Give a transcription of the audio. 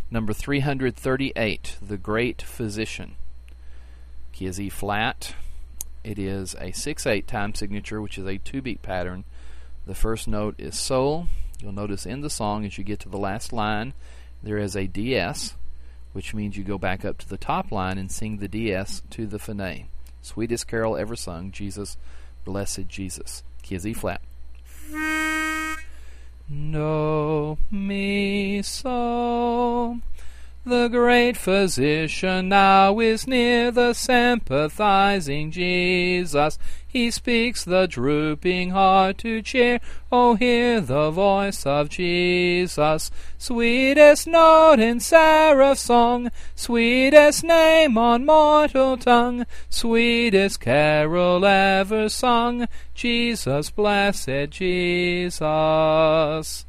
Number 338, The Great Physician. Key is E flat. It is a 6/8 time signature, which is a 2-beat pattern. The first note is sol. You'll notice in the song, as you get to the last line, there is a DS, which means you go back up to the top line and sing the DS to the finale. Sweetest carol ever sung, Jesus, blessed Jesus. Key is E flat. Know me so. The great physician now is near, the sympathizing Jesus. He speaks the drooping heart to cheer. Oh, hear the voice of Jesus. Sweetest note in seraph song, sweetest name on mortal tongue, sweetest carol ever sung, Jesus, blessed Jesus.